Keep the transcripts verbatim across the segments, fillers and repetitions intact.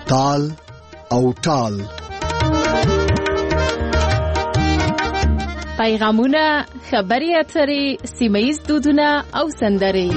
تال او ټال. پیغامونه، خبري اترې، سیمه‌ییز دودونه او سندرې.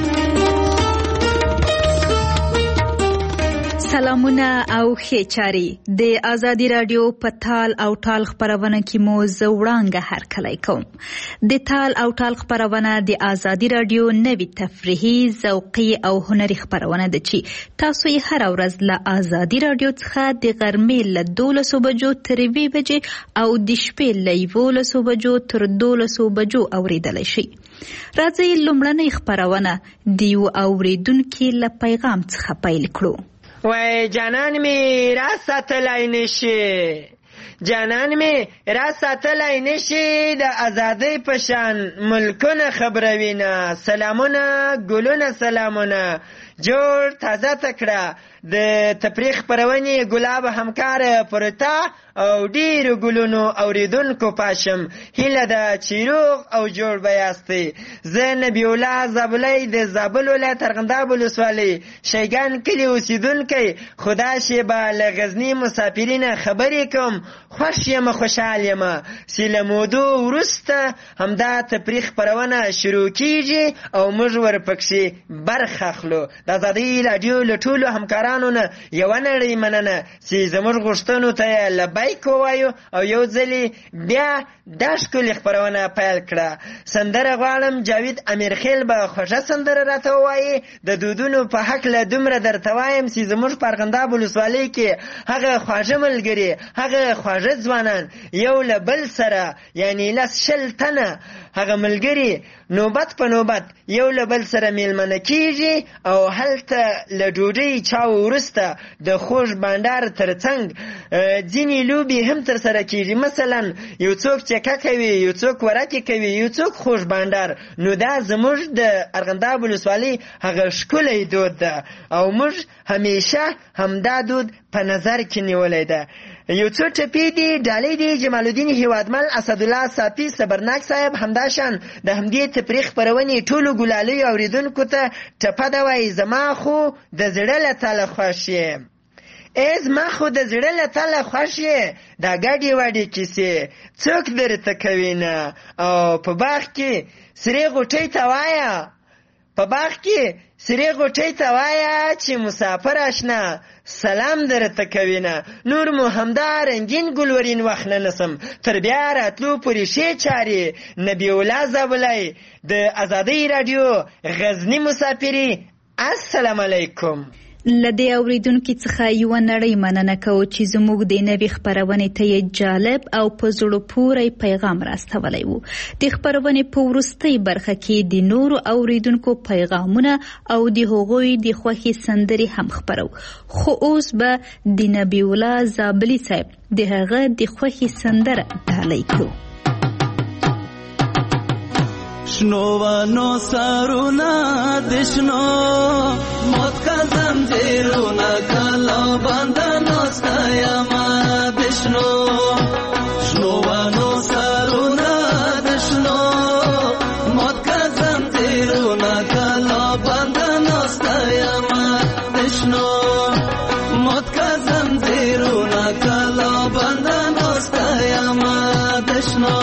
سلامونه او ښې چارې. د ازادي رادیو په تال او ټال خپرونه کې مو زه وړانګه هرکلی کوم. د تال او ټال خپرونه د ازادي رادیو نوې تفریحي، ذوقي او هنري خپرونه ده چې تاسو یې هره ورځ له ازادي رادیو څخه د غرمې له دولسو بجو تر یوې بجې او د شپې له یولسو بجو تر دولسو بجو اورېدلی شئ. راځئ لومړنۍ خپرونه د یو اورېدونکي له پیغام څخه پیل کړو. وای جانان می را ساتلای نشي، جانان می را ساتلای نشي د ازادۍ پشان ملکونه خبروینه. سلامونه ګلونه سلامونه جوړ تازه تکړه د تفریح خپرونې ګلاب همکار پرتا او ډیرو ګلونو اوریدونکو پاشم. هیله ده چې روغ او جوړ به یاستئ. زه نبی الله زابلی د زابل ولایت ارغنداب ولسوالۍ شیګان کلي اوسیدونکی. خدا شی به له غزني مسافرینه خبرې کوم. خوښ یم خوشحال یم چې له مودو وروسته همدا تفریح خپرونه شروع کیږي او موږ ورپکښې برخه اخلو. د ازادۍ راډیو له ټولو همکارانو نه یوه نړۍ مننه چې زموږ غوښتنو ته یې لبیک ووایو او یو ځلې بیا دا ښکلې خپرونه پیل کړه. سندره غواړم جاوید امیرخیل به خوږه سندره راته ووایي. د دودونو په هکله دومره درته وایم چې زموږ په ارغنداب ولسوالۍ کې هغه خواږه ملګري، هغه خواږه ځوانان یو له بل سره یعنې لس شل تنه هغه ملګري نوبت په نوبت یو له بل سره میلمنه کیږي او هلته له ډوډۍ چاو وروسته د خوږ بانډار ترڅنګ ځینې لوبې هم ترسره کیږي. مثلا یو څوک چکه کوي، یو څوک ورکې کوي، یو څوک خوږ بانډار. نو دا زموږ د ارغنداب ولسوالۍ هغه ښکلی دود ده او موږ همیشه همدا دود په نظر کې نیولی ده. یو څو ټپې دي ډالۍ دي جمال الدین هیوادمل، اسدالله صافي، صبرناک صاحب. همداشان د همدې تفریح خپرونې ټولو ګلالیو اوریدونکو ته ټپه ده وایي زما خو د زړه له تله خوښ یې. ای زما خو د زړه له تله خوښ یې، دا ګډې وډې کیسې څوک درته کوي نه. او په باغ کې سرې غوټۍ ته وایه، په باغ کې سرې غوټۍ ته وایه چې مسافر اشنا سلام درته کوي نه. نور مو همدا رنګین ګلورین وخت نه نسم تر بیا راتلو پورې ښې چارې. نبی الله زابلی د ازادۍ راډیو غزني مسافري. السلام علیکم. له دې اورېدونکي څخه یوه نړۍ مننه کوو چې زموږ د نوې خپرونې ته یې جالب او په زړه پورې پیغام راستولی و. د خپرونې په وروستۍ برخه کې د نورو اورېدونکو پیغامونه او د هغوی د خوښې سندرې هم خپرو. خو اوس به د نبی الله زابلي صاحب د هغه د خوښې سندره ډالۍ کړو. شنوانو سارونا دشنو موت کا زنجیرونا کلا بندنو ستایما دشنو. شنوانو سارونا دشنو موت کا زنجیرونا کلا بندنو ستایما دشنو. موت کا زنجیرونا کلا بندنو ستایما دشنو.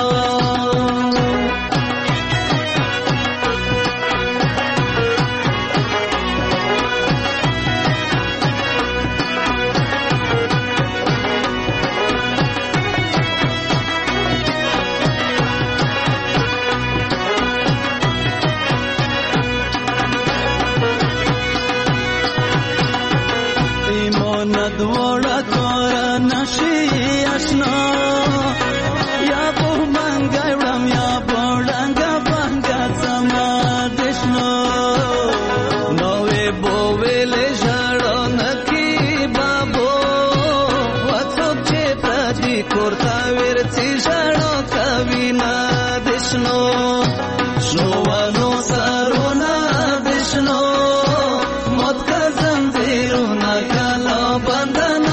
دوڑا کورا نشی اشنا یا بو منگا وڑم یا بوڑنگا بانگا سما دشنو. نوے بووے لے جڑو نکی بابو وڅو چیتا دی کورتا ورچی جڑو کوینا دشنو. شنوانو سارونا دشنو موت کا زنجیرونا کلا بندن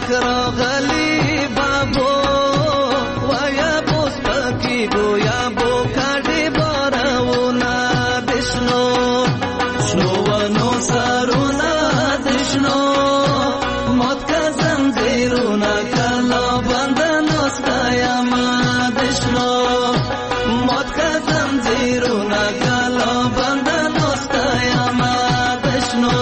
راغلی بابو ویا بوس پکی گویا بو کاډي بارونه دشنو شنو ونو سرونه دشنو موت کا زنجیرونه کلا بندنو ستایا ما دشنو موت کا زنجیرونه کلا بندنو ستایا ما دشنو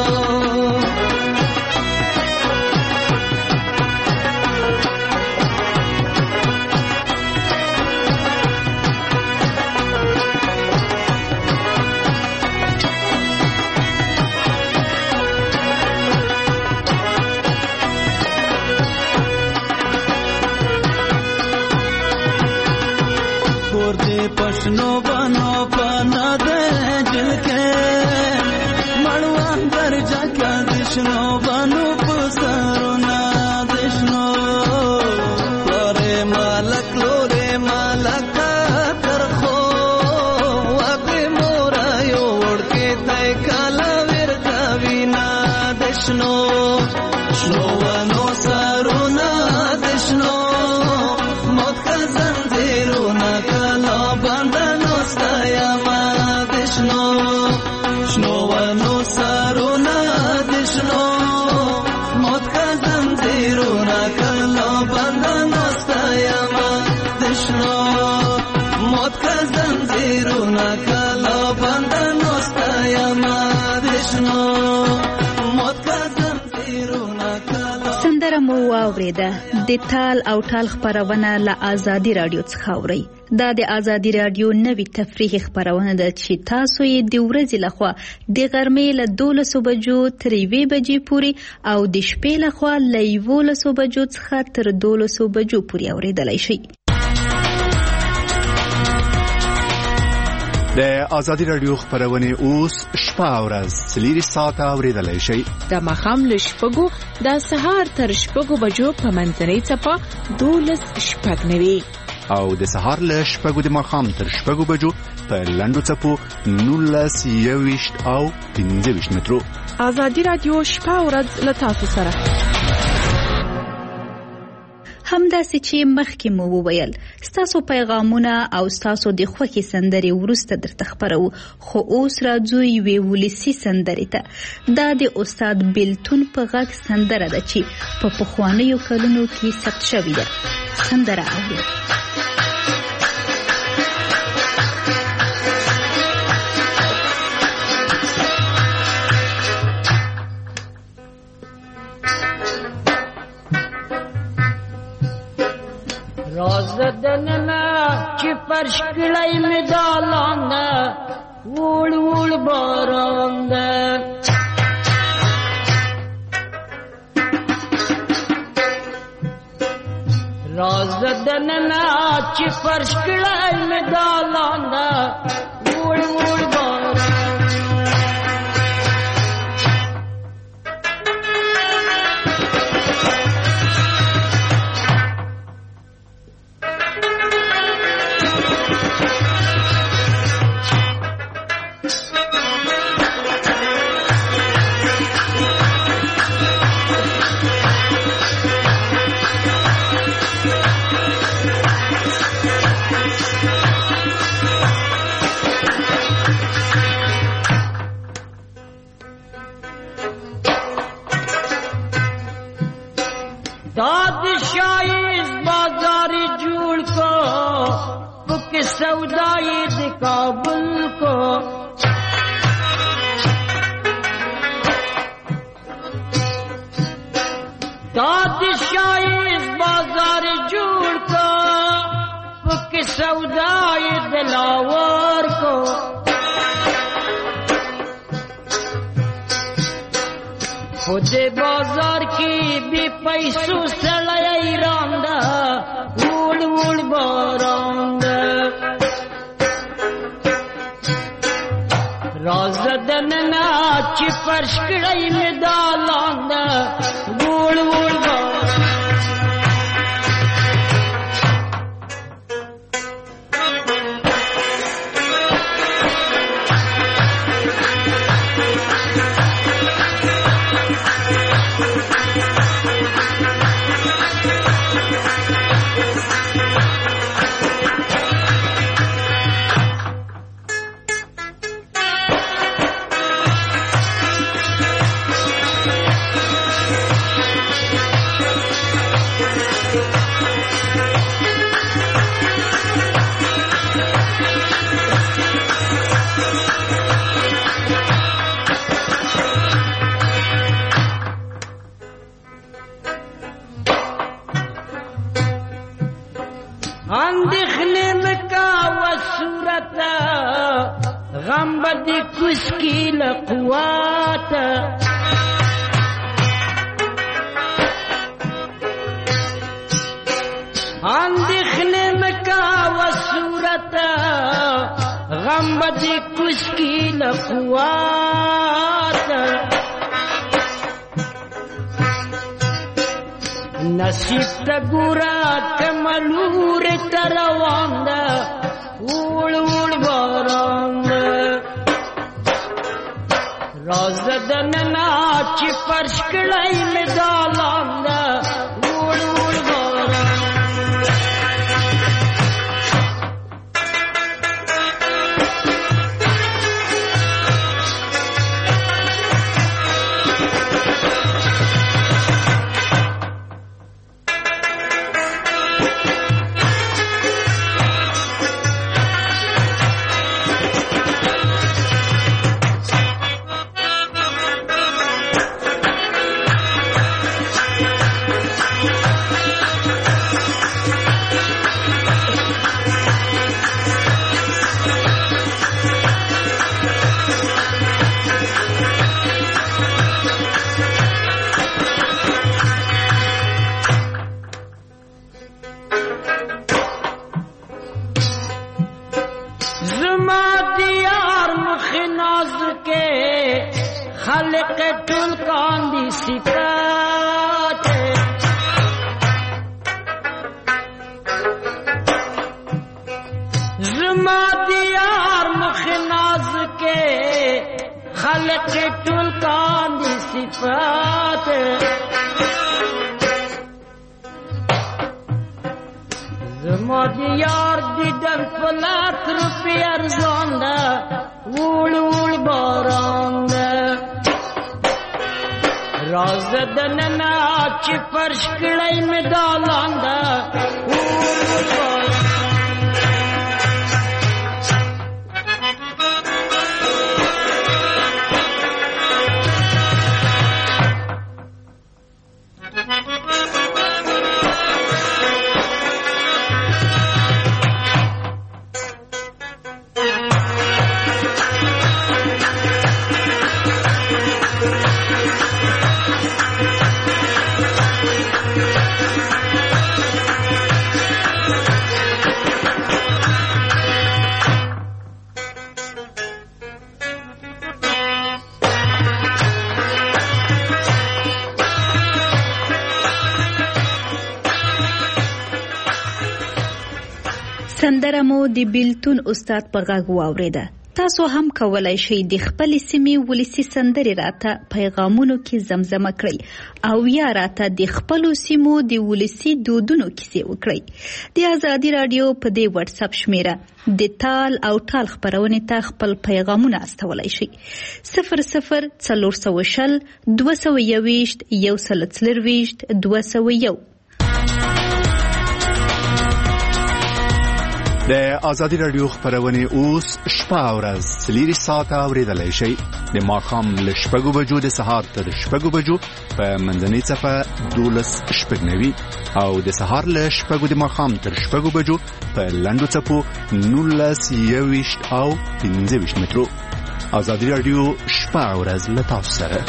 पशनो बनो पना दे दिल के मड़वा कर जाका दिशनो बनो पुसरो ना दिशनो लोरे मालक लोरे मालक कर खो अबे मोरा योड़ के तय काला वीर कविना दिशनो शनो बनो सरो ना दिशनो मौत का जंजीरो ना कला बंधनो स्तया मा दिशनो शनो वनो सारो ना दिशनो मौत का जंजीरो ना कला बंधनो स्तया मा दिशनो मौत का जंजीरो ना कला बंधनो स्तया मा दिशनो मौत का जंजीरो ना कला سندره مو واوریده د تال او ټال خبرونه له آزادي رادیو څخه اوري دا د آزادي رادیو نوي تفریحي خبرونه ده چې تاسو یې د ورځې لخوا د غرمې له دولسو بجو تر یوې بجې پورې او د شپې لخوا له یولسو بجو څخه تر دولسو بجو پورې اوریدلای شئ. د آزادي رادیو خبرونه اوس شپه او ورځ څلور ساعته اوریدلای شئ. د ماښام له شپږو د سهار تر شپږو بجو په منځنۍ څپه دولس شپږ نوي او د سهار له شپږو د ماښام تر شپږو بجو په لنډو څپو نولس یوویشت او پنځه ویشت مترو. آزادي رادیو شپه او ورځ له تاسو سره. همداسې چې مخکې مو وویل ستاسو پیغامونه او ستاسو د خوښې سندرې وروسته درته خبرو خو اوس راځو یوې ولسي سندرې ته. دا د استاد بیلتون په غږ سندره ده چې په پخوانیو کلونو کې ثبت شوې ده. سندره اورئ. رازدننا چی فرش کلی مدالانده وول وول بارانده رازدننا چی فرش کلی مدالانده وول وول بارانده सौदाई दे काबुल को दादशाही इस बाजार जोड़ को के सौदाई दिलावर को खुद बाजार की भी पैसों से लई रांदा वूड़ वूड़ बारांदा राजदन नाच फर्श कड़ाई में दालांदा वूड़ वूड़ बारांदा تشکیل قوات اندیخنے مکا و صورت غم بدی تشکیل قوات نصیب تا گورا کملور تروان دا اوڑ اوڑ باران دا راز دننا چی فرش کڑائی میں دالان دا اوڑ اوڑ باران خالق تلقان دی صفات زما دیار مخناز کے خالق تلقان دی صفات زما دیار دیدن فلات روپی ارزان دا وول وول باران دا راز دننا چی فرش کڑائی میں دالان دا وول وول باران سندره مو د بیلتون استاد په غږ واوریده. تاسو هم کولای شئ د خپل سیمې ولسی سندرې راته پیغامونو کې زمزمه کړئ او یا راته د خپل سیمو د ولسی دودونو کیسې وکړئ. د آزادی رادیو په دې واتس اپ شمیره د تال او ټال خبرونه ته خپل پیغامونه استولای شئ. صفر صفر څلور سوه شل دوه سوه یوویشت یو سل څلرویشت دوه سوه یو. د آزادی رادیو خبرونه اوس شپه او ورځ څلور ساعته اوریدلای شئ. د ماښام له شپږو بجو د سهار تر شپږو بجو په منځنۍ صفه دولس شپږ نوي او د سهار له شپږو د ماښام تر شپږو بجو په لنډو څپو نولس یوویشت او پنځه ویشت مترو. آزادی رادیو شپه او ورځ له تاسو سره.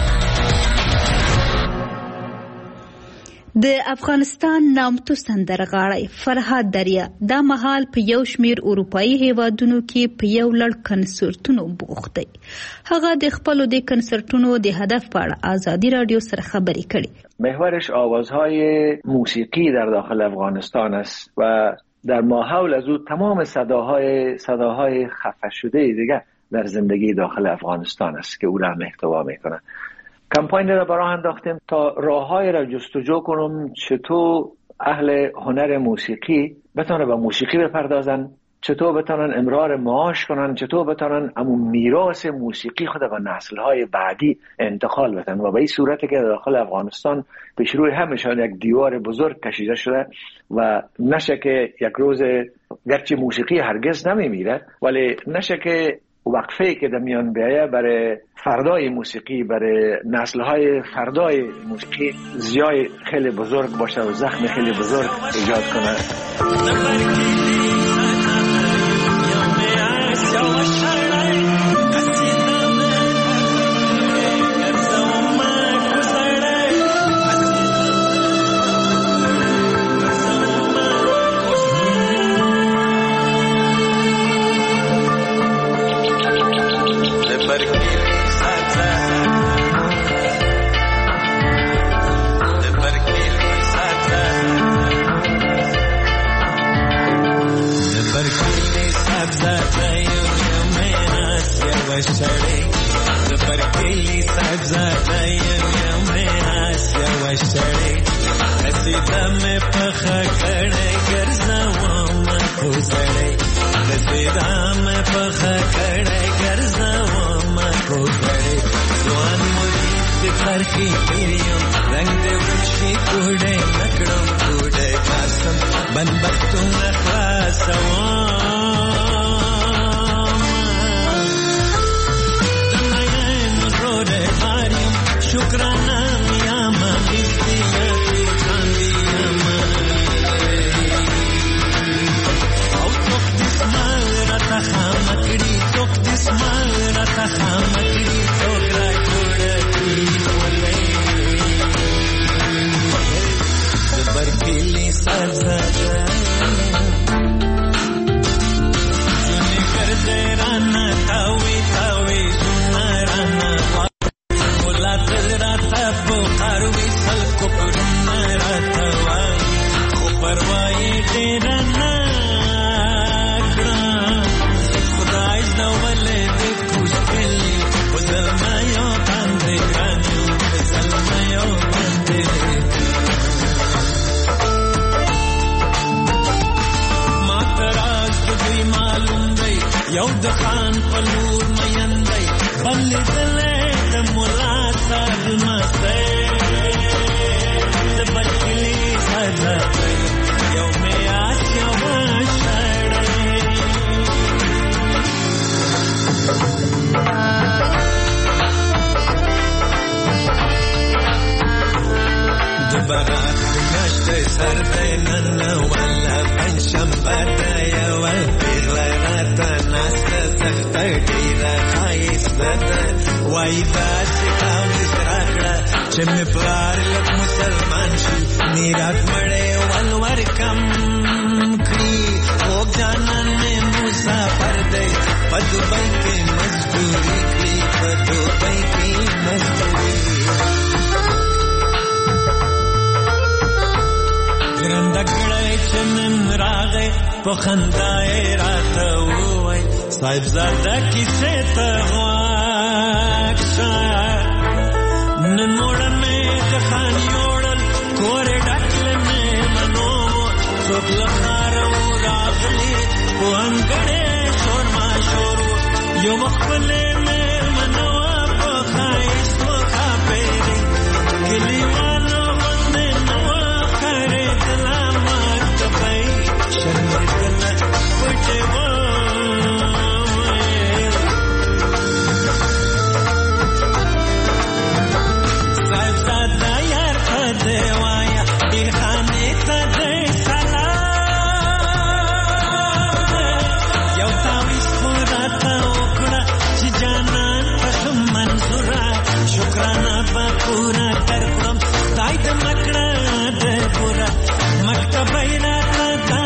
د افغانستان نامتو سندرغاړی فرهاد دریا دا مهال په یو شمیر اروپایي هیوادونو کې په یو لړ کنسرتونو بوخت دی. هغه د خپلو د کنسرتونو د هدف په اړه آزادی رادیو سره خبرې کړې. محورش آوازهای موسیقی در داخل افغانستان است و در ماحول از او تمام صداهای صداهای خفه شده دیگه در زندگی داخل افغانستان است که او را محتوا میکنه. کمپاین را برای انداختیم تا راههای را جستجو کنم چطور اهل هنر موسیقی بتونه به موسیقی بپردازن، چطور بتونن امرار معاش کنن، چطور بتونن امون میراث موسیقی خود به نسل‌های بعدی انتقال بدن و به این صورتی که داخل افغانستان پیش روی همشان یک دیوار بزرگ کشیده شده و نشه که یک روز گرچه موسیقی هرگز نمیمیره ولی نشه که وقفه‌ای که در میان بیایه برای فردای موسیقی، برای نسل‌های فردای موسیقی زیای خیلی بزرگ باشه و زخم خیلی بزرگ ایجاد کنه. وشړې د برکلي صاحب زاده یم مې آسیا وشړې قصیده مې پخه کړې ګرځوم کوزړې قصیده مې پخه کړې ګرځوم کوزړې ځوان مرید د فرقي پیریم رنگ د وشي کوډې نکړم کوډې پاسم بنبستونه خلاصوم شکرانا میاما بیستیا خاندی اما او توق دسمال رتا خامکڑی توق دسمال رتا خامکڑی توق را جوڑتی ولی زبر کلی سرزادا جنی کرده رانا تاوی تاوی جنا رانا قاروی خلقو پرونه راتوای خو پروايي ډېر نه ګران خدای زولې دې کوشکلي په زلمیو باندې ګرانیو په زلمیو باندې ما تراز دې معلوم دی یو د خان په لور مین دی بلې دلې د مولا صاحب مسته برات میاشته سر دینن ولا پنجشنبه ده یوه پیغله راته ناسته سخته ډېره ښایسته ده وایي داسې کامیز راکړه چې مې پلار لږ مسلمان شي میراث مړی ول ورکم کړي خوږ جانان مې مسافر دی په دوبۍ کې مزدوري کړي په دوبۍ کې مزدوري ګړی چې نن راغی په خندا یې راته ووایي صاحبزاده کیسې ته غوږ شه نن موړه مې د خان یوړل کور یې ډک له مېلمنو څوک له ښاره و راغلي په انګړ یې شور ماشور و یو خپلې مېلمنه وه په ښایست و ښاپېرې کلیوالو غوندې نه وه ښکارېدله شرمېدله پټې وویل صاحبزاده یار ته دې وایه ډېر خانې ته دې سلام یو تاویز خو راته وکړه چې جانان په ښه منظوره شکرانه به پوره درکړم ستا د مکړه د پوره مکتبه یې راته دا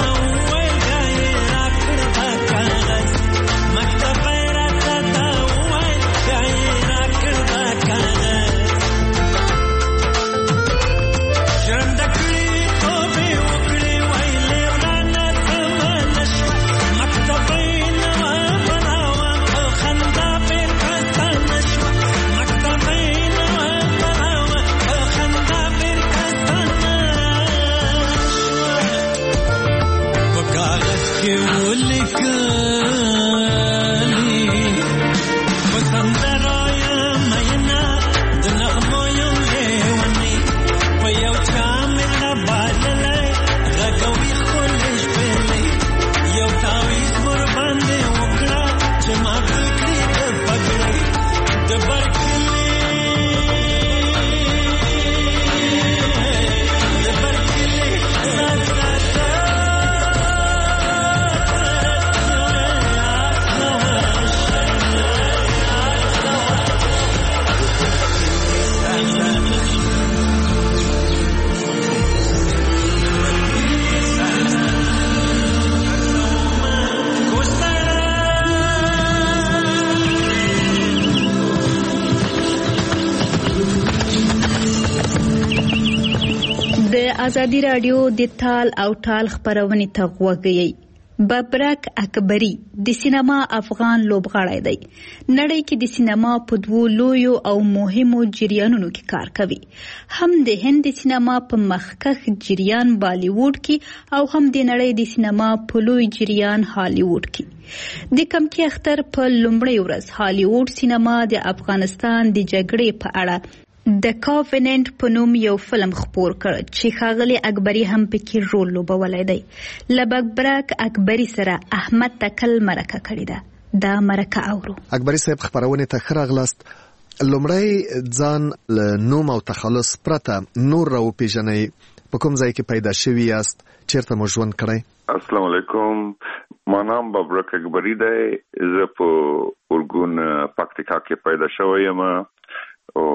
ازادي رادیو د تال او ټال خبرونه ته غوږی ببرک اکبری د سینما افغان لوبغاړی دی. نړۍ کې د سینما په دوو لویو او مهمو جریانونو کې کار کوي، هم د هند د سینما په مخکښ جریان بالیووډ کې او هم د نړۍ د سینما په لوی جریان هالیووډ کې. د کمکی اختر په لومړۍ ورځ هالیووډ سینما د افغانستان د جګړې په اړه د کاوننت په نوم یو فلم خپور کړ چې ښاغلی اکبري هم پکې رول لوبولی دی. له ببرک اکبري سره احمد تکل مرکه کړې ده. دا مرکه اورو. اکبري صاحب خبرونې ته ښه راغلاست. لومړی ځان له نوم او تخلص پرته نور را وپېژنئ. په کوم ځای کې پیدا شوي یاست؟ چیرته مو ژوند کړی؟ السلام علیکم. ما نام ببرک اکبري دی. زه په ارګون پکتیکا کې پیدا شوی یم او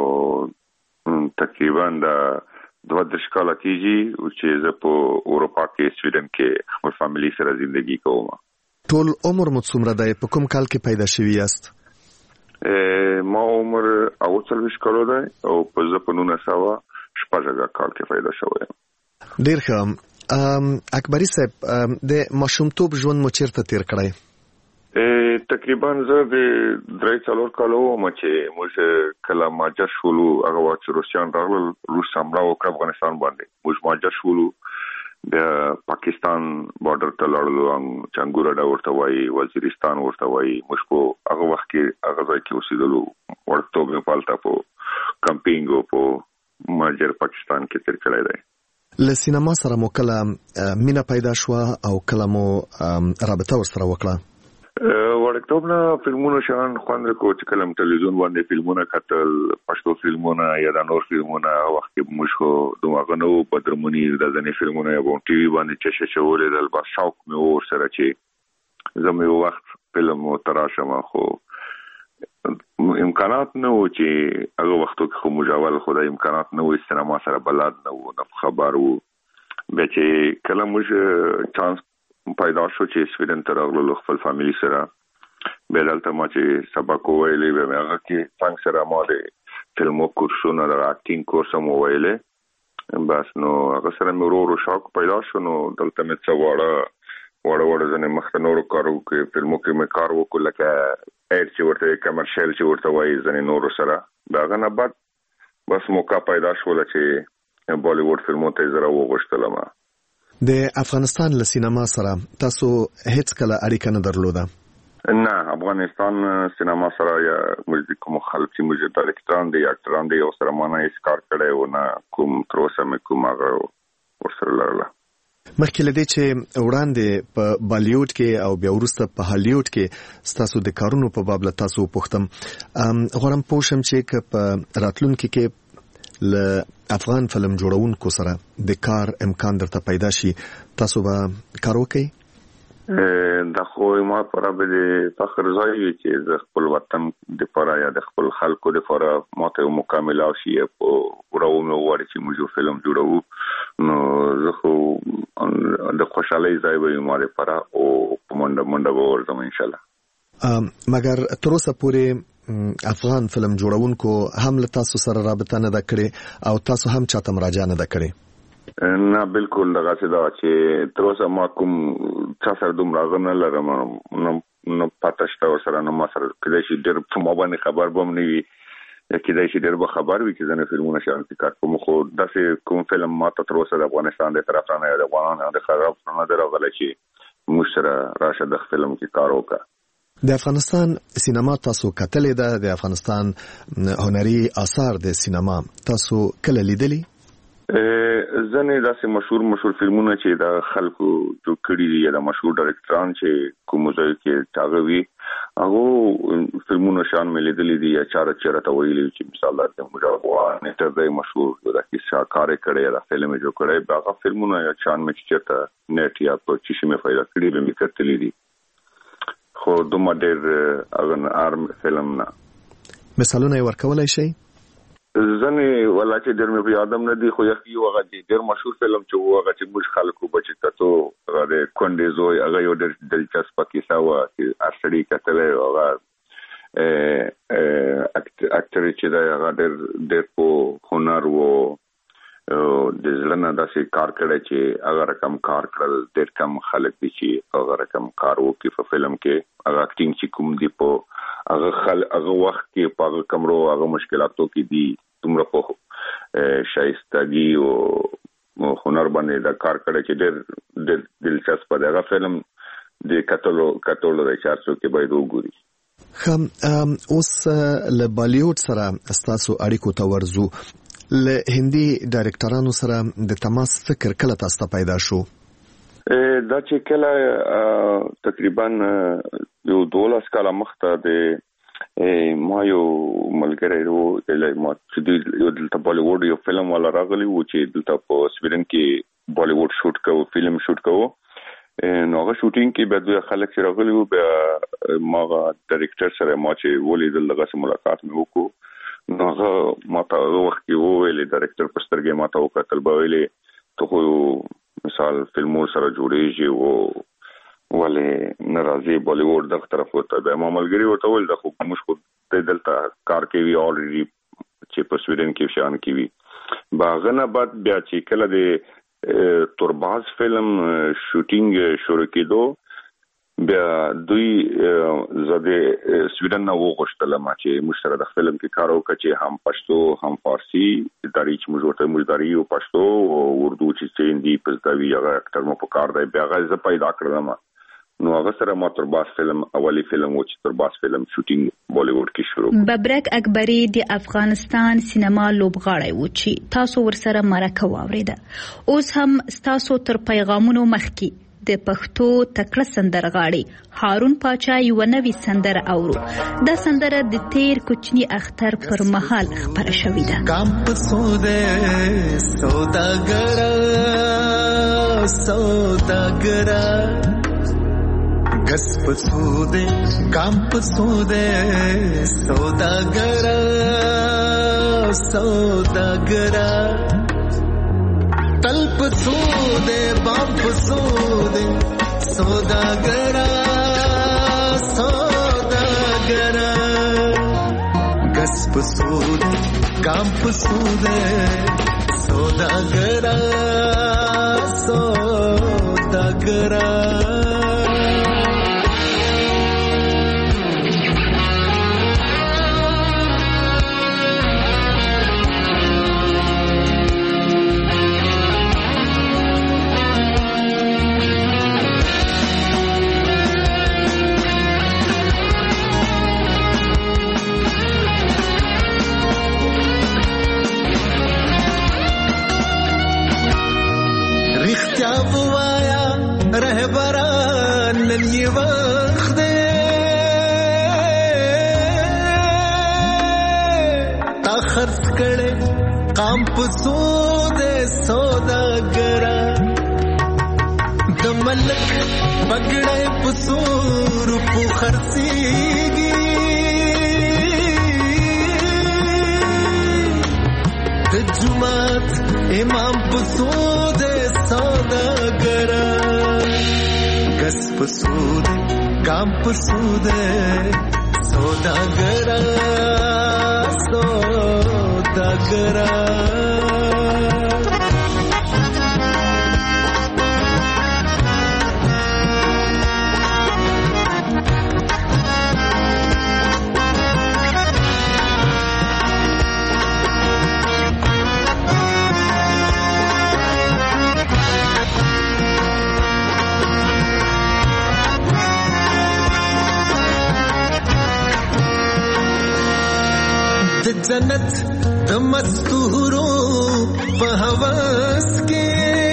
تقریبا د دوه دېرش کاله کېږي چې زه په اروپا کې سویډن کې خپل فامیلي سره زندگی کوم. ټول عمر مو څومره دی؟ په کوم کال کې پیدا شوي یاست؟ ما عمر اوه څلوېښت کالو دی او په زه په نولس سوه شپږ کال کې پیدا شوی یم. ډېر ښه. اکبري صاحب د ماشومتوب ژوند مو چیرته تیر کړی؟ تقریبا زه د درې څلور کالو وم چې موږ کله مهاجر شولو. هغه وخت چې روسیان راغلل، روس حمله وکړه افغانستان باندې. موږ مهاجر شولو، د پاکستان بارډر ته لاړلو، چنګور اډه ورته وایي، وزیرستان ورته وایي. موږ په هغه وخت کې هغه ځای کې اوسېدلو. وړکتوب مې پالته په کمپینګ او په مهاجر پاکستان کې تیر کړی دی. له سینما سره مو کله مینه پیدا شوه او کله مو رابطه ورسره وکړه؟ وړکتوب نه فلمونو شان خوند کو چې کله ټلویزیون باندې فلمونه کتل، پښتو فلمونه یا د نور فلمونه. وخت کې موږ خو دماغه نو بدر منیر د ځنې فلمونه یا ټي وي باندې چې شولې د بس شوق مې ور سره چې زموږ یو وخت فلم تراشم، خو امکانات نه و چې هغه وختو کې خو مجاول خدای امکانات نه و، سینما سره بلد نه و، نه خبر و. بیا چې کله موږ چانس پیدا شو چې سویډن ته راغلو خپل فامیلی سره، بیا دلته ما چې سبق وویلی، بیا مې هغه کې څنګه سره ما د فلمو کورسونه د اکټینګ کورس هم وویلی. بس نو هغه سره مې ورو ورو شوق پیدا شو. نو دلته مې څه واړه واړه واړه ځینې مخته نورو کارو کې فلمو کې مې کار وکړو، لکه ایډ چې ورته کمرشل چې ورته وایي ځینې نورو سره. د هغه نه بعد بس موقع پیدا شوله چې بالیووډ فلمو ته یې زه راوغوښتلم. د افغانستان له سینما سره تاسو هیڅ کله اړیکه نه درلوده؟ نه، افغانستان سینما سره یا موږ کوم خلک چې موږ ډایرکټران دي، اکټران دي، او سره ما نه هیڅ کار کړی و، نه کوم تر اوسه مې کوم هغه ورسره لرله. مخکې له دې چې وړاندې په بالیوډ کې او بیا وروسته په هالیوډ کې ستاسو د کارونو په باب له تاسو وپوښتم، غواړم پوه شم چې که په راتلونکي کې له افغان فلم جوړونکو سره د کار امکان درته پیدا شي، تاسو به کار وکئ؟ دا خو ما پاره به د فخر ځای وي چې زه خپل وطن دپاره یا د خپل خلکو دپاره ماته یو موقع میلاو شي په وړو مې وغواړي چې موږ فلم جوړوو، نو زه خو د خوشحالۍ ځای به وي ما دپاره او په منډه منډه به ورځم انشاءالله. مګر تر اوسه پورې افغان فلم جوړونکو هم له تاسو سره رابطه نه ده کړې او تاسو هم چاته مراجعه نه ده کړې؟ نه، بالکل دغسې ده چې تر اوسه ما کوم چا سره دومره هغه نه لرم، نه پته شته ورسره، نه ما سره کېدای شي ډېر په ما باندې خبر به هم نه وي، یا کېدای شي ډېر به خبر وي چې ځینې فلمونه شیان کې کار کوم، خو داسې کوم فلم ما ته تر اوسه د افغانستان د طرف نه یا د افغانانو د طرف نه دی راغلی چې موږ سره راشه د فلم کې کار وکړه. د افغانستان سینما تاسو کتلې ده؟ د افغانستان هنري آثار د سینما تاسو کله لیدلی؟ ځنې داسې مشهور مشهور فلمونه چې د خلکو جوړ کړي دي یا د مشهور ډایرکټران چې کوم ځای کې هغه وي، هغه فلمونه شان مې لیدلي دي. یا چاره چېرته ته ویلي چې مثال د مجاهد نیټر دی مشهور د کیسه کار کړی، د فلم جوړ کړی، هغه فلمونه یا شان مې چېرته نیټ یا په چی شي مې پیدا کړي به مې کتلي دي، خو دومره ډېر هغه ارم فلم نه. مثالونه یې ورکولی شئ؟ ځنې ولا چې ډېر مې په یاد هم نه دي، خو یخي یو هغه ډېر مشهور فلم چې و هغه چې موږ خلکو به چې کتو، هغه د کونډې زوی، هغه یو ډېر دلچسپه کیسه وه چې هر سړي کتلی، هغه اکټر چې دی هغه ډېر ډېر په هنر و، د ځلنه داسې کار کړی چې هغه رقم کار کړل ډېر کم خلک دي چې هغه رقم کار وکړي په فلم کې هغه اکټینګ چې کوم دی په هغه خل هغه وخت کې په هغه کمرو هغه مشکلاتو کې دي تمره په شایستګي او هنر باندې دا کار کړی چې ډېر ډېر دلچسپ دی هغه فلم د کتلو کتلو د چارڅو کې باید وګوري. خم اوس له بالیوډ سره استاسو اړیکو ته ورزو له هندي ډایرکټرانو سره د تماس فکر کله تاسو پیدا شو؟ دا چې کله تقریبا یو دولس کاله مخته د ما یو ملګری وو له ما چې یو دلته بالیوډ یو فلم ولا راغلی و چې دلته په سویډن کې بالیوډ شوټ کوو فلم شوټ کوو نو هغه شوټینګ کې به د خلک چې راغلی وو بیا ما ډایرکټر سره ما چې ولیدل دغه سره ملاقات مې وکړو نو هغه ماته وخت کې وویلې ډایرکټر په سترګې ماته وکتل به ویلې ته خو مثال فلمو سره جوړېږي او ولې ناراضي بالیوډ دغه طرف وته به ما ملګری ورته ویل د خو موږ خو دلته کار کوي اوريدي چې په سویډن کې شان کوي باغنه بعد بیا چې کله د تورباز فلم شوټینګ شروع کېدو بیا دوی زده سویډن نو غوښتل ما چې مشترک د فلم کې کار وکړي چې هم پښتو هم فارسی داري چې موږ ورته موږ داري او پښتو او اردو چې هندي پښتوي هغه اکټر مو په کار دی بیا غزه پیدا کړم نو هغه سره ما تورباز فلم اولی فلم و چې تورباز فلم شوټینګ بالیوډ کې شروع ببرک اکبری د افغانستان سینما لوبغاړی و چې تاسو ورسره مرکه واوریده اوس هم تاسو تر پیغامونو مخکې د پښتو تکړه سندرغاړي هارون پاچا یو نوې سندره اورو دا سندره د تیر کوچنی اختر پر مهال خبره شوې ده کام پسوده سوداګر سوداګر غس پسوده کام پسوده سوداګر سوداګر تل پسوده بام پسوده سوداګرا سوداګرا غس پسوده کام پسوده سوداګرا سوداګرا काम पसूदे सौदागरा दमलक बगड़े पसूर पुखरसीगी तजुमात इमाम पसूदे सौदागरा गस पसूदे काम पसूदे सौदागरा सौदागरा जन्नत द मस्तूरो बहवस के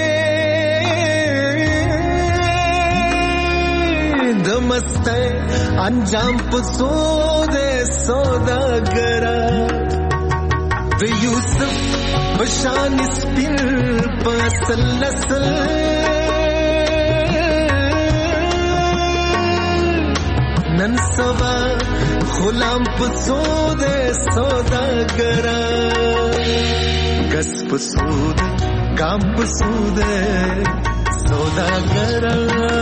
द मस्ते अंजाम पसोदे सौदागरा द यूसुफ बशान स्पिल पसल नसल ननसवा गुलाम पसूदे सौदागरा गस पसूदे काम पसूदे सौदागरा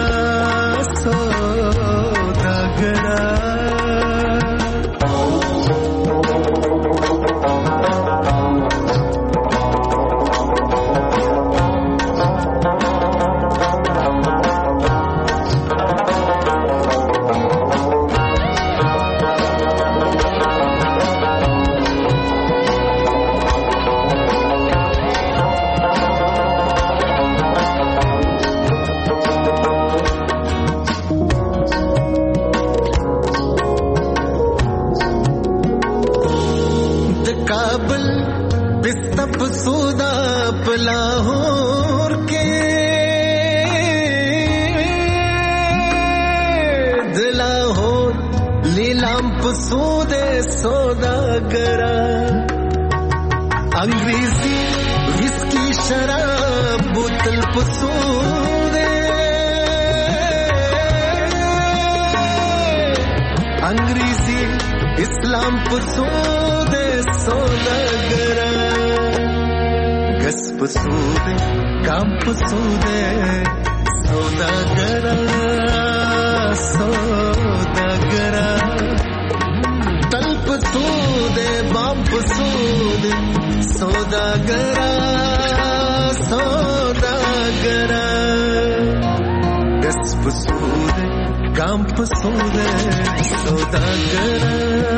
सौदागरा काबल बिस्तप सूदा पलाहौर के दिलाहौर लीलाम पसूदे सौदागरा अंग्रेजी विस्की शराब बोतल पसूदे अंग्रेजी इस्लाम पसूदे सौदागरा गस पसूदे काम पसूदे सौदागरा सौदागरा तल पसूदे बाप पसूदे सौदागरा सौदागरा गस पसूदे काम पसूदे सौदागरा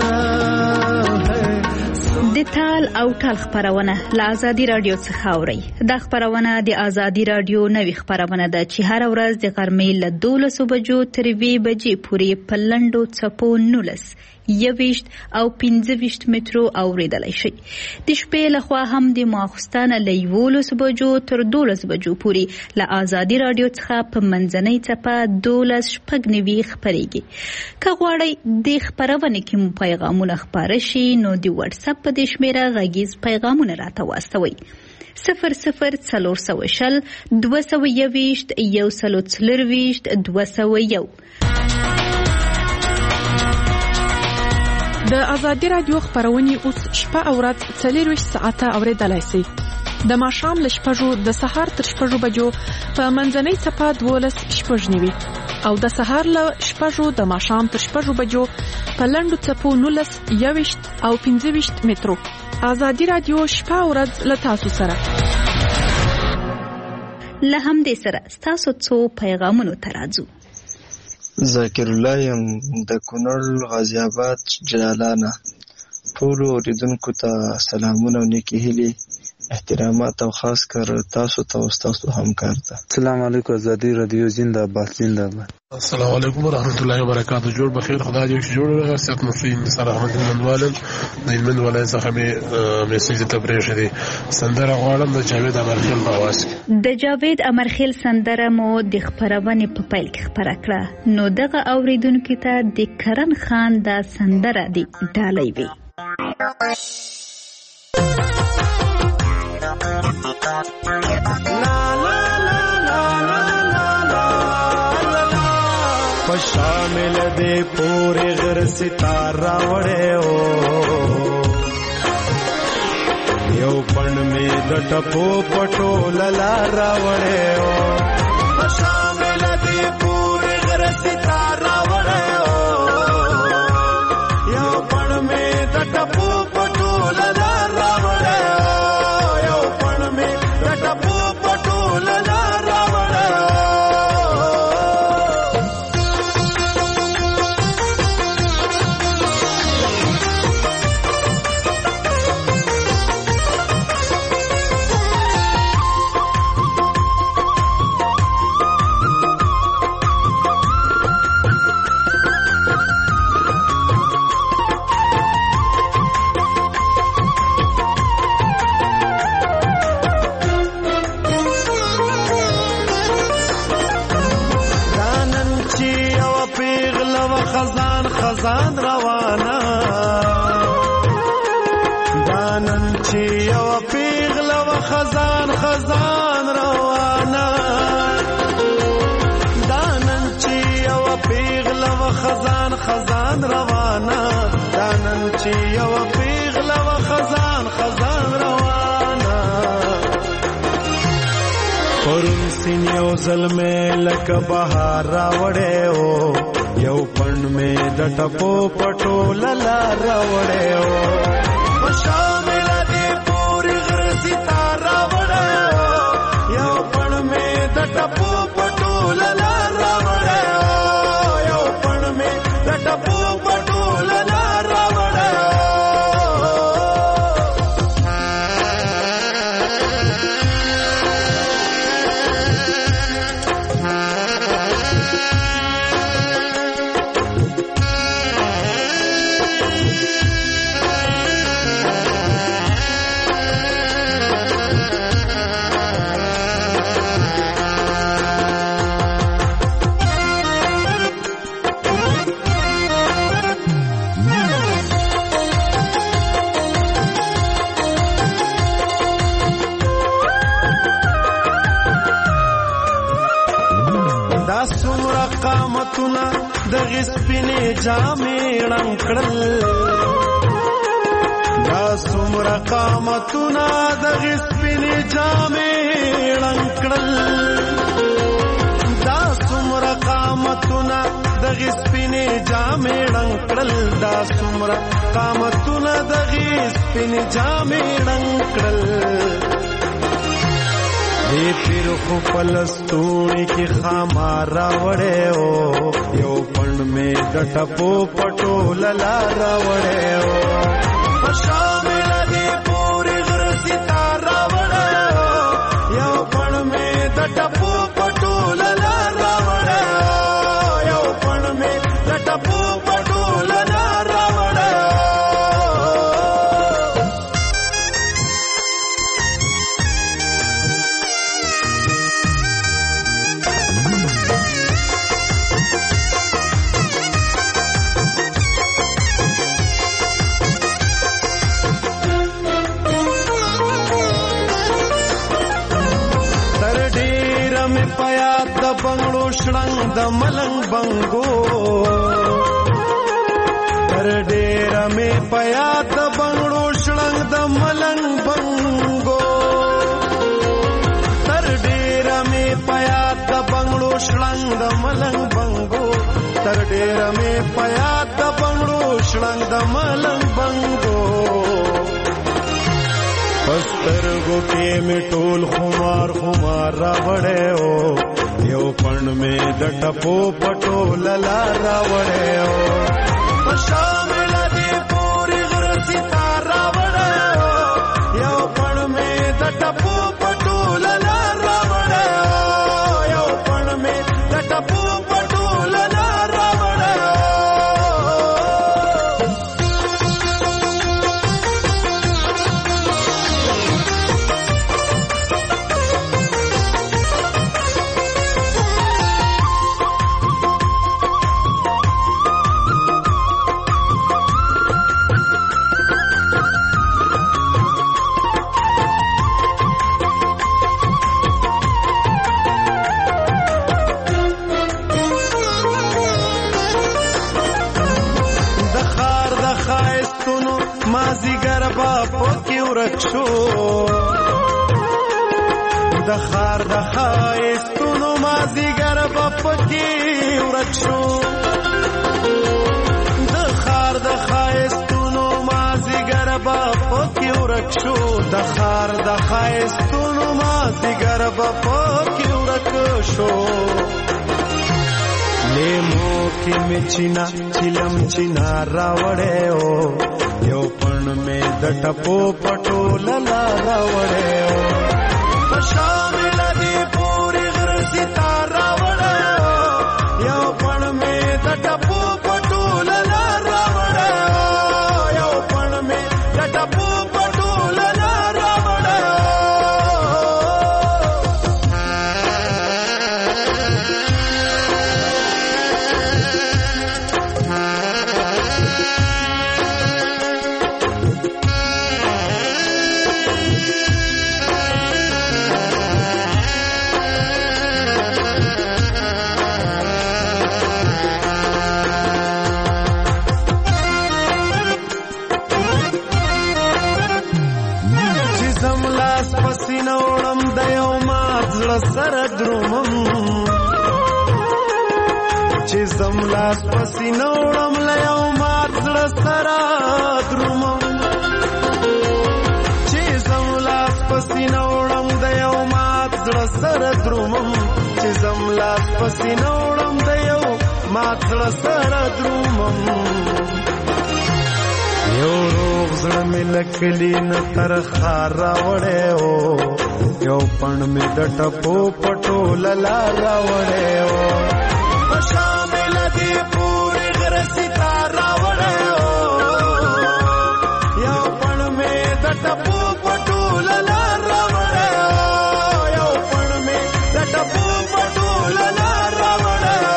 د تال او ټال خبرونه له آزادي رادیو څخه اوري. دا خبرونه د آزادي رادیو نوې خبرونه ده چې هر ورځ د غرمې له دولسو بجو تر وی بجې پورې په لنډو څپو نولس یویشت او پنځه ویشت مترو اوریدلای شي. د شپې لخوا هم د ماخستانه له یولسو بجو تر دولس بجو پورې له آزادي رادیو څخه په منځنۍ څپه دولس شپږ نوي خبرېږي. که غواړئ د خبرونه کې مو پیغامونه خپاره شي نو د واتس اپ په دې شمیره غږیز پیغامونه راته واستوئ. صفر صفر څلور سوه شل دوه سوه یویشت یو سلو څلرویشت دوه سوه یو. د آزادي رادیو خبرونه اوس شپه او ورځ څلورویشت ساعته اوریدلای شئ. د ماښام له شپږو د سهار تر شپږو بجو په منځنۍ څپه دولس شپږ نوي او د سهار له شپږو د ماښام تر شپږو بجو په لنډو څپو نولس یویشت او پنځه ویشت مترو. آزادي رادیو شپه او ورځ له تاسو سره. له همدې سره ستاسو څو پیغامونو ته راځو. ذاکر الله یم د کونړ غازی آباد جلالانه. ټولو اوریدونکو ته سلامونه او نیکې هیلې احترامات او خاص کر تاسو ته او تاسو همکار ته. السلام علیکم آزادی رادیو زنده باد زنده باد. السلام علیکم ورحمۃ اللہ وبرکاتہ. جوړ بخیر خدای دې جوړ سات مفین سره احمد منوالم د من ولای صاحب میسج ته پرېښه دي سندره غواړم د جاوید امرخیل په आवाज کې. د جاوید امرخیل سندره مو د خبرونه په پیل کې خبره کړه نو دغه اوریدونکو ته د کرن خان دا سندره دی ډالۍ وی. شامل دے پورے غر ستارہ وڑے ہو یو پن میں دٹپو پٹو للا راوڑے ہو شامل دے پورے غر ستارہ وڑے ہو یو پن میں دٹپو پٹو للا راوڑے ہو یو پن میں دٹپو پٹو للا راوڑے ہو خزان روانا دانن چی او پیغل و خزان خزان روانا دانن چی او پیغل و خزان خزان روانا دانن چی او پیغل و خزان خزان روانا پرون سینیو ظلمه لک بهار راوڑے ہو یو پن میں دٹپو پٹو للا راوڑے ہو شامل دی پوری غر ستارہ وڑے ہو یو پن میں دٹپو پٹو للا راوڑے ہو یو پن میں دٹپو پٹو للا راوڑے ہو دغه سپینې جامې ړنګ کړل دا څومره قامتونه دغه سپینې جامې ړنګ کړل دا څومره قامتونه دغه سپینې جامې ړنګ کړل دا څومره قامتونه دغه سپینې جامې ړنګ کړل دی پیر خو پلستونی کی خامار راوڑے ہو یو پند میں ڈٹپو پٹو للا راوڑے ہو شامل دی پوری غر ستار راوڑے ہو یو پند میں ڈٹپو پٹو للا راوڑے ہو یو پند میں ڈٹپو پٹو للا راوڑے ہو بنگلو شړنګ د ملنګ بنګو تر ډیر مې پیا د بنگلو شړنګ د ملنګ بنګو تر ډیر مې پیا د بنگلو شړنګ د ملنګ بنګو تر ډیر مې پیا د بنگلو شړنګ د ملنګ بنګو پسترګو کې مې ټول خمار خمار راوړې او یو پند میں ڈٹپو پٹو للا راوڑے ہو شامل دی پوری غر ستار راوڑے ہو یو پند میں ڈٹپو پٹو للا راوڑے ہو یو پند میں ڈٹپو پٹو للا راوڑے ہو رکشو د خار د خایستونو مازیګر بپکی ورکشو د خار د خایستونو مازیګر بپکی ورکشو د خار د خایستونو مازیګر بپکی ورکشو لیمو کی مچینا چلم چینا راوڑے ہو یو پند میں دٹپو پٹو للا راوڑے ہو شامل دی پوری غر ستار راوڑے ہو یو پند میں دٹپو پٹو للا راوڑے ہو یو پند میں دٹپو پٹو للا راوڑے ہو سر درومم چې زملاس پسینه وړم لیو مات زړه سر درومم چې زملاس پسینه وړم د یو مات زړه سر درومم چې زملاس پسینه وړم د یو مات زړه سر درومم یو روغ زړه مې لکلی نه تر خار راوړی او یو پند میں ڈٹپو پٹو للا راوڑے ہو شامل دی پوری غر ستار راوڑے ہو یو پند میں ڈٹپو پٹو للا راوڑے ہو یو پند میں ڈٹپو پٹو للا راوڑے ہو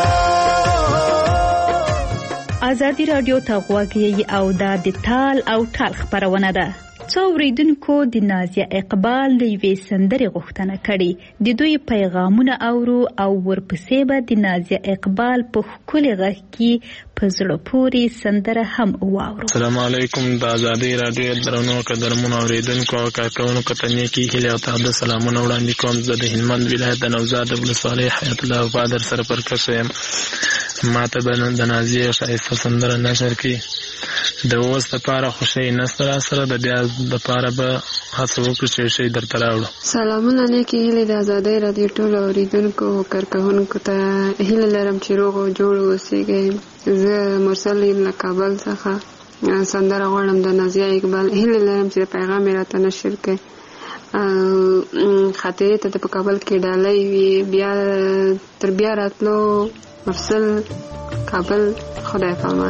ازادي رادیو ته غوږ یې او دا د تال او ټال خبرونه ده څو اوریدونکو د نازیه اقبال د یوې سندرې غوښتنه کړې. د دوی پیغامونه اورو او ورپسې به د نازیه اقبال په ښکلي غږ کې په زړه پورې سندره هم واورو. السلام علیکم. د آزادۍ راډیو درنو قدرمنو اوریدونکو او کارکوونکو ته نیکې هیلې او تازه سلامونه وړاندې کوم. زه د هلمند ولایت د نوزاد ولسوالۍ حیات الله وفا در سره پر کښ یم. ما ته به نن د نازیې ښایسته سندره نشر کړي. د اوس دپاره خو شی نسته را سره، د بیا دپاره به هڅه وکړو چې شی درته راوړو. سلامونه نیکې هیلې د آزادۍ راډیو ټولو اوریدونکو او کارکوونکو ته هیله لرم چې روغ او جوړ اوسیږئ. زه مرسل یم له کابل څخه. سندره غواړم د نازیه اقبال. هیله لرم چې پیغام یې راته نشر کړئ. خاطرې ته په کابل کې ډالۍ وي. بیا تر بیا راتلو. مرسل، کابل. خدای پامان.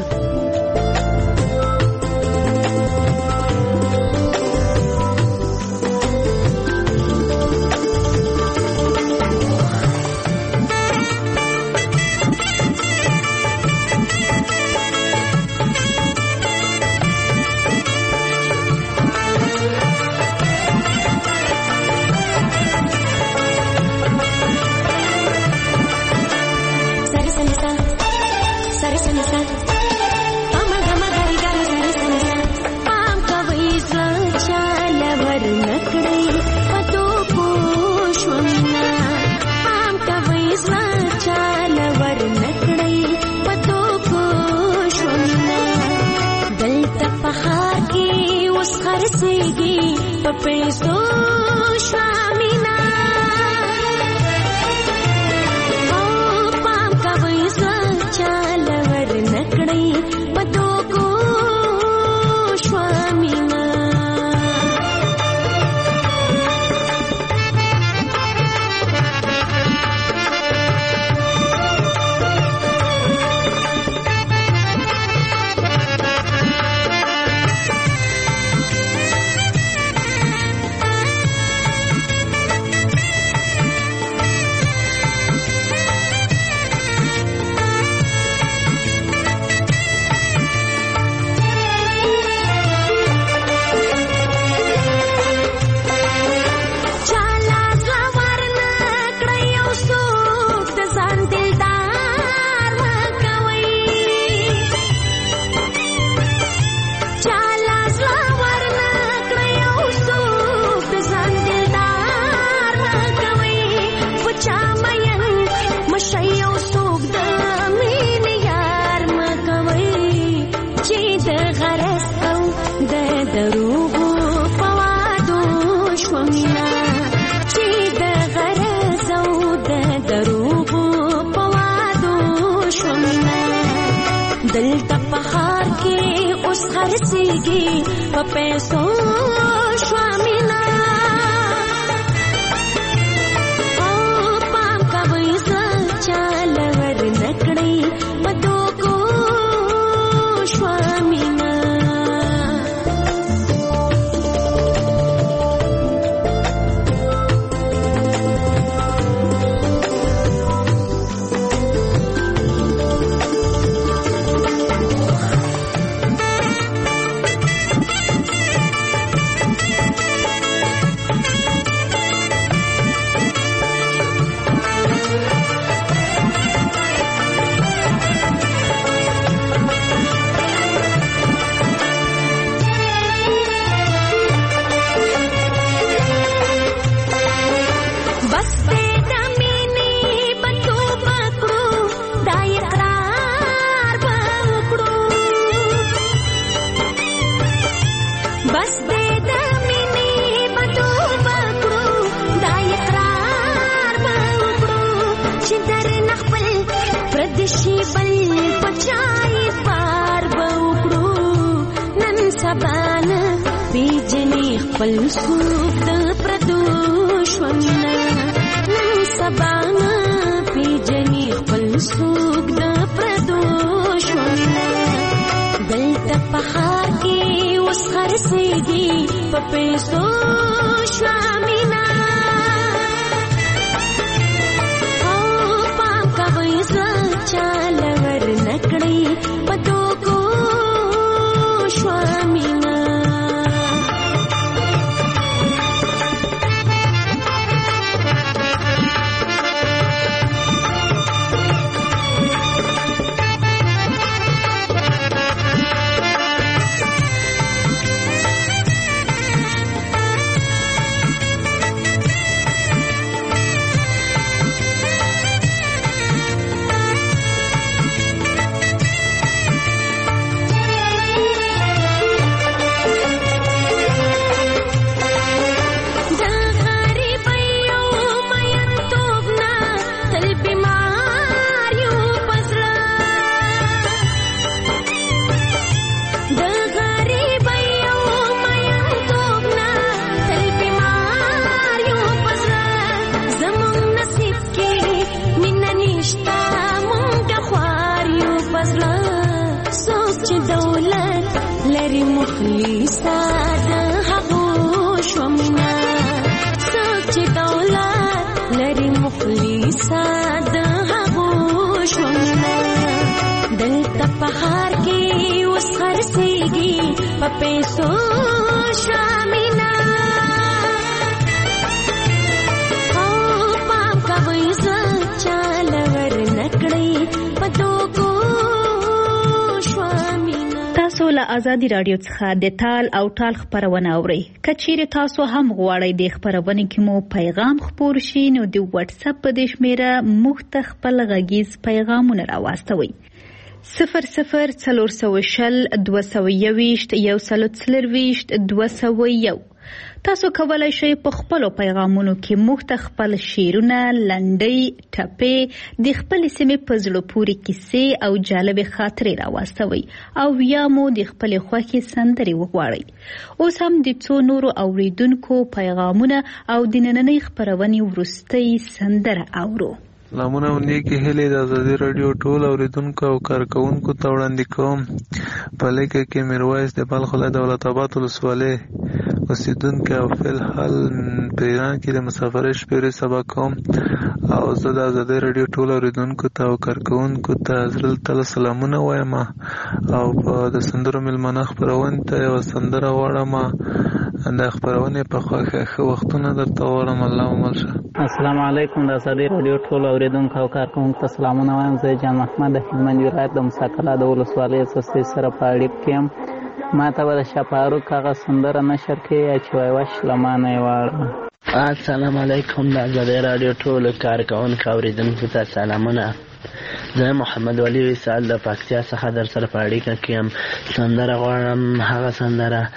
ازادي رادیو څخه د تال او ټال خبرونه اورئ. که چیرې تاسو هم غواړئ د خبرونې کې مو پیغام خپور شي نو د واتس اپ په دې شمیره موږ ته خپل غږیز پیغامونه راواستوئ. صفر صفر څلور سوه شل دوه سوه یوویشت یو سلو څلرویشت دوه سوه یو. تاسو کولای شئ په خپلو پیغامونو کې موږ ته خپل شعرونه، لنډۍ، ټپې، د خپلې سیمې په زړه پورې کیسې او جالبې خاطرې راواستوئ او یا مو د خپلې خوښې سندرې وغواړئ. اوس هم د څو نورو اوریدونکو پیغامونه او د نننۍ خپرونې وروستۍ سندره اورو. سلامونه او نیکې هیلې د ازادي راډیو ټول اوریدونکو او کارکوونکو ته وړاندې کوم. په لیکه کې میرویس د بلخ ولایت دولت آباد ولسوالۍ اوسیدونکی او فی الحال په ایران کې د مسافرۍ شمېرې سبا کوم او زه د ازادي راډیو ټول اوریدونکو ته او کارکوونکو ته زړه تله سلامونه وایم او په د سندرو میلمانه خپرونې ته یوه سندره غواړم. د خپرونې په خوښه ښه وختونه درته غواړم. الله مو مل شه. السلام علیکم. د ازادي راډیو ټول اوریدونکو او کارکوونکو ته سلامونه وایم. زه جان محمد د هلمند ولایت د موسی قلعه د ولسوالۍ اساسي سره په اړیکه کې یم. ما ته به د شاه فاروق هغه سندره نشر کړي چې وایي وش له ما نه یې واړه. السلام علیکم. د ازادي راډیو ټولو کارکوونکو اوریدونکو ته سلامونه. زه محمد ولی وصال د پکتیا څخه در سره په اړیکه کې یم. سندره غواړم، هغه سندره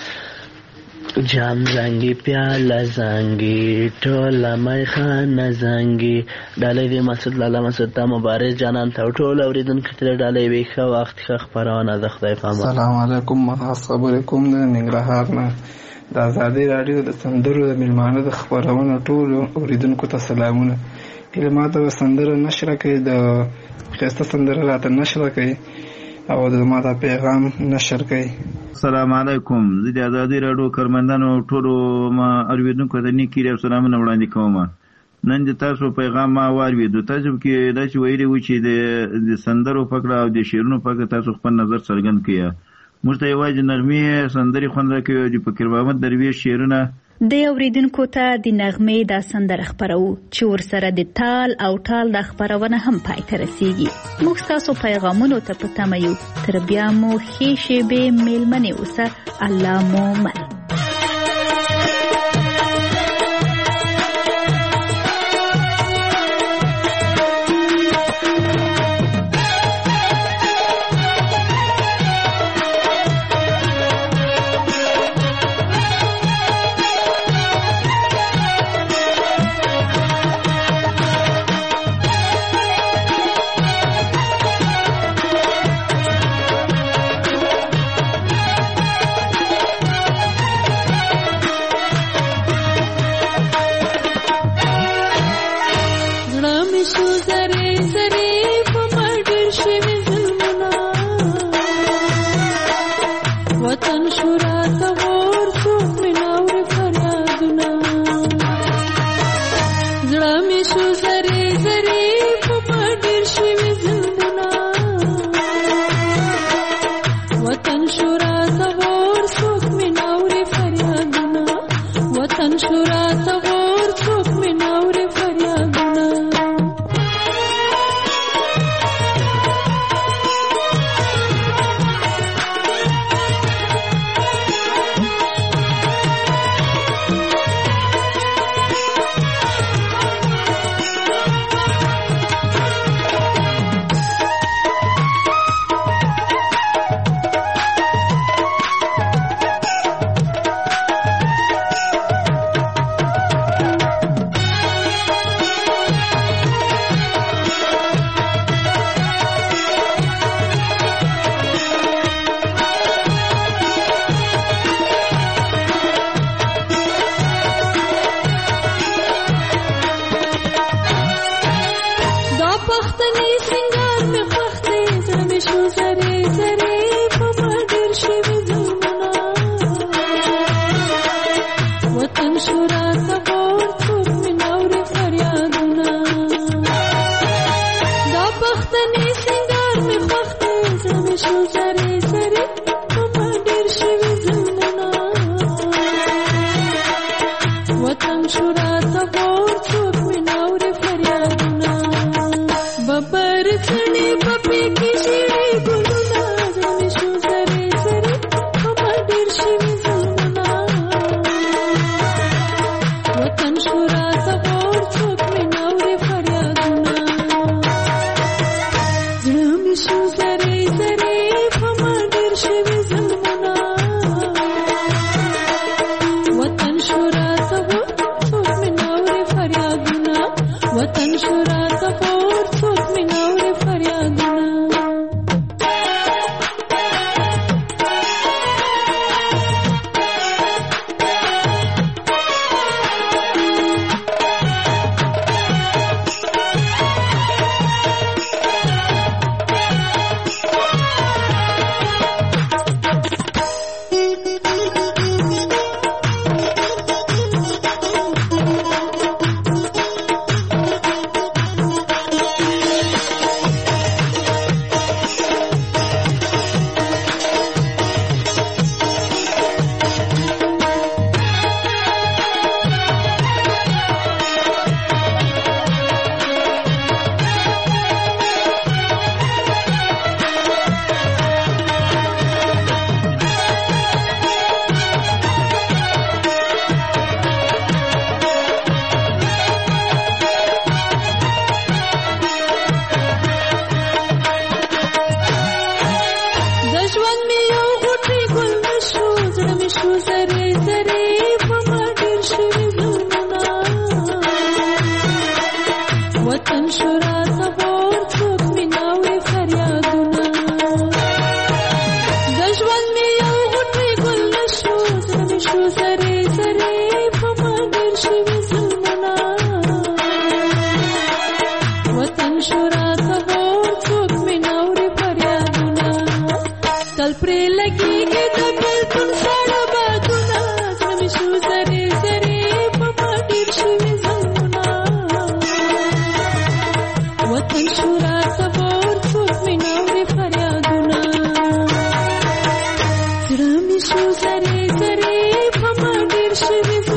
جام زنگی پیاله زنگی ټوله میخانه زنگی. ډالۍ د مسعود لاله مسعود ته مبارز جانان ته ټول اوریدونکو ته ډالۍ وي. ښه وخت ښه خپرونه د خدای په امان. السلام علیکم. خاص خبرې کوم د ننګرهار نه. د ازادي راډیو د سندرو د میلمانه د خپرونو ټولو اوریدونکو ته سلامونه. کله ماته به سندره نشره کوي، د ښایسته سندره راته نشره کوي او د ماته پیغام نشر کوي. السلام علیکم. زه د ازادي راډیو کارمندانو ټولو ما اوریدونکو ته نیک هیلې او سلامونه وړاندې کوم. نن د تاسو پیغام ما واورېدو. تاسو کې دا چې ویلي وو چې د سندرو په اړه او د شعرونو په اړه تاسو خپل نظر څرګند کړئ. موږ ته یوازې نغمې سندرې خوند راکوي او د فقیر محمد درویش شعرونه. د اوریدونکو ته د نغمې دا سندره خپرو چې ورسره د تال او ټال د خپرونه هم پای ته رسیږي. موږ ستاسو پیغامونو ته په تمه یو. تر بیا مو ښې شېبې میلمنې اوسه. الله مو مل.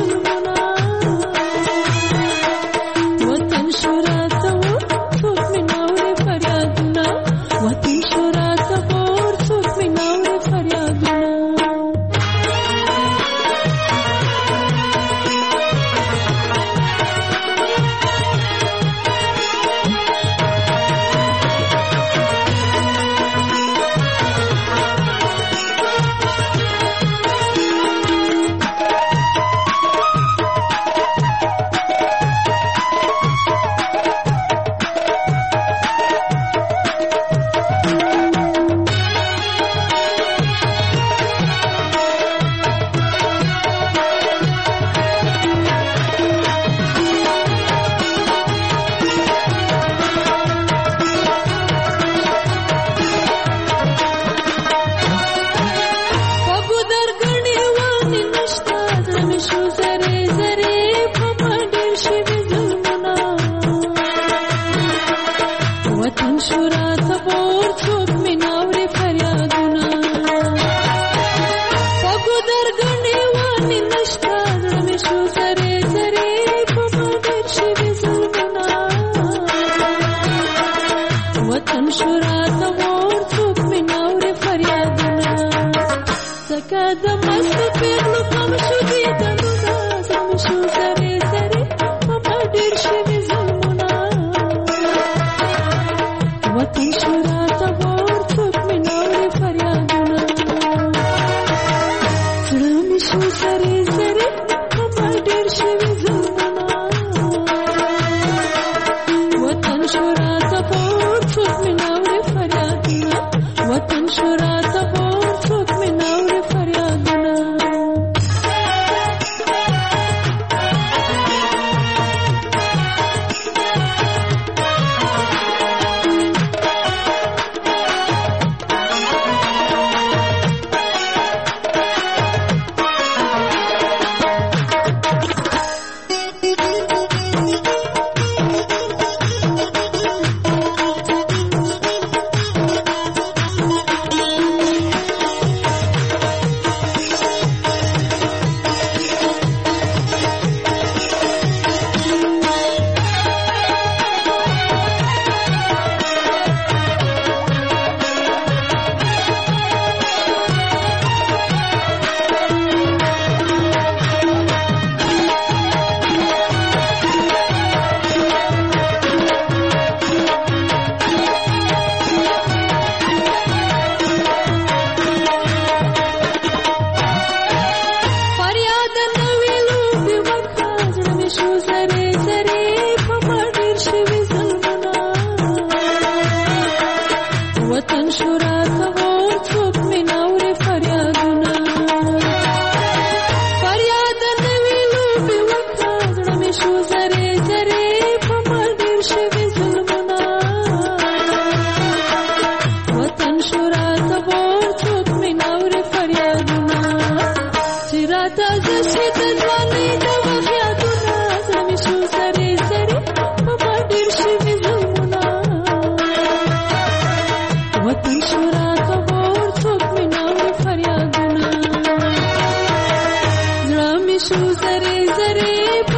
شو زری زری